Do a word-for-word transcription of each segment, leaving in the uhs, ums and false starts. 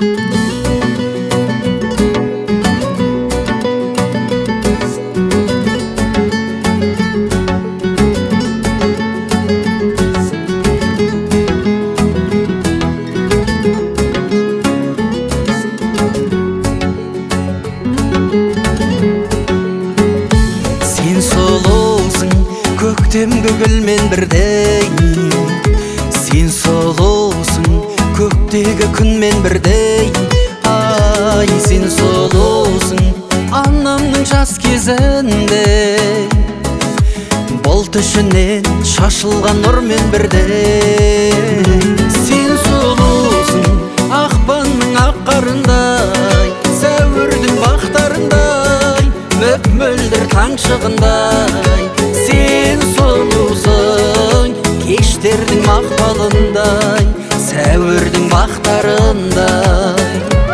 Көктемгі гүлмен бірдей, сен сұлусың көктегі күнмен бірдей. Ай, сен сұлусың анамның жас кезінде, бұлт ішінен шашылған нұрмен бірдей. Сен сұлусың ақпанның ақ қарындай, сәуірдің бақтарындай, мөп-мөлдір таң шығындай. Сен сұлусың кештердің мақпалындай, сәуірдің бақтарындай.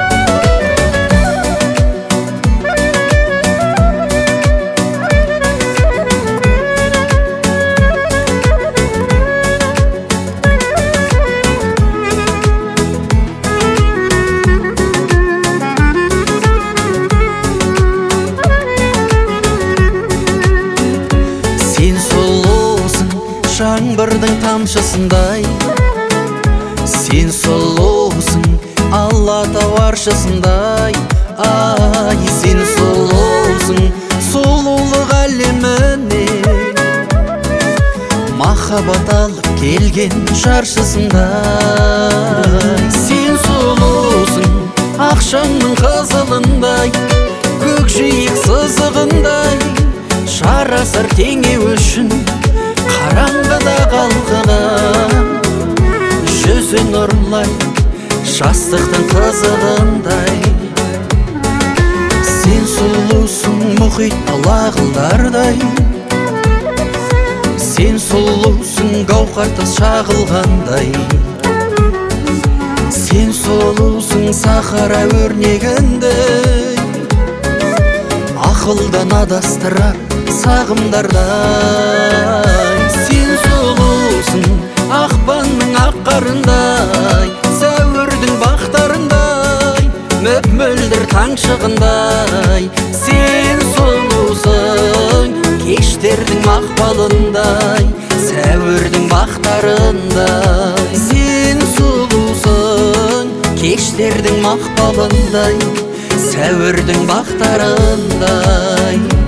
Сен сұлусың жаңбырдың тамшысындай, сен сұлусың алатау аршысындай. Ай, сен сұлусың сұлулық әлеміне махаббат алып келген жаршысындай. Сен сұлусың ақшаңның қызылындай, көкжиек сызығындай, жарасар теңеу үшін қараңғыда қалғыған. Жүзі нұрлай жастықтың қызығындай. Сен сұлусың мұхит алағылдардай, сен сұлусың гауһартас шағылғандай. Сен сұлусың сахара өрнегіндей, ақылдан адастырар сағымдардай. Сен сұлусың ақпанның ақ қарындай, сәуірдің бақтарындай, мөп-мөлдір таң шығындай. Сен сұлусың кештердің мақпалындай, сәуірдің бақтарындай. Сен сұлусың кештердің мақпалындай, сәуірдің бақтарындай.